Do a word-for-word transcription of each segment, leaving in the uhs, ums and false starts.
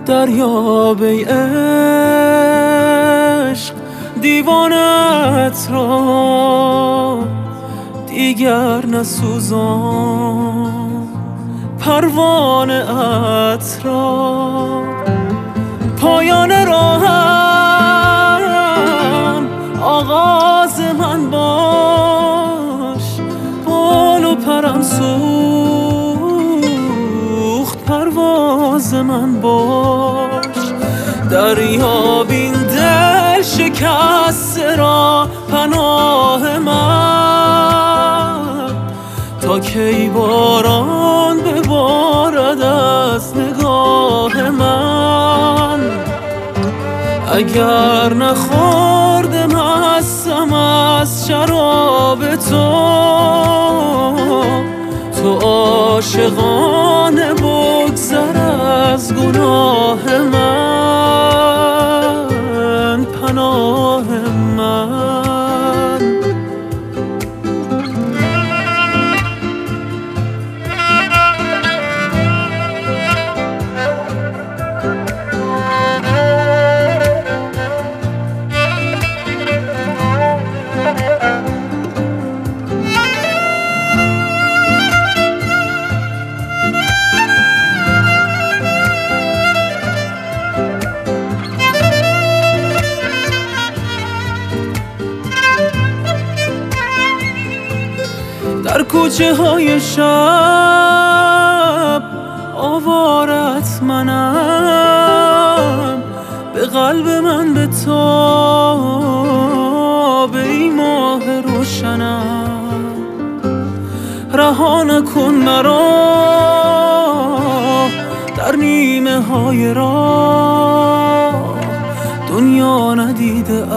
دریاب ای عشق دیوانت را دیگر نسوزان، پروانه ات را پایان راهم آغاز من باش، بال و پرم سوخت پرواز من باش. دریاب این دل شکسته را پناه من، تا کی باران ببارد از نگاه من. اگر نخورده مستم از شراب تو، تو عاشقانه بگذر از گناه من، پناه من. در کوچه های شب آوارت منم، به قلب من به تاب ای ماه روشنم. رها نکن مرا در نیمه های راه، دنیا ندیده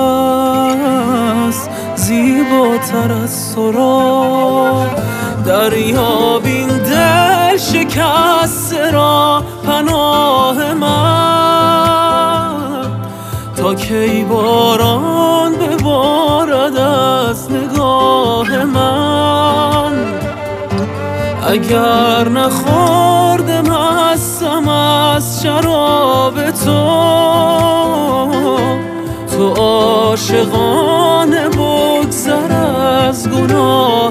است زیباتر از تو را. دریاب این دل شکسته را پناه من، تا کی باران ببارد از نگاه من. اگر نخورده مستم از شراب تو، تو عاشقانه بگذر از گناه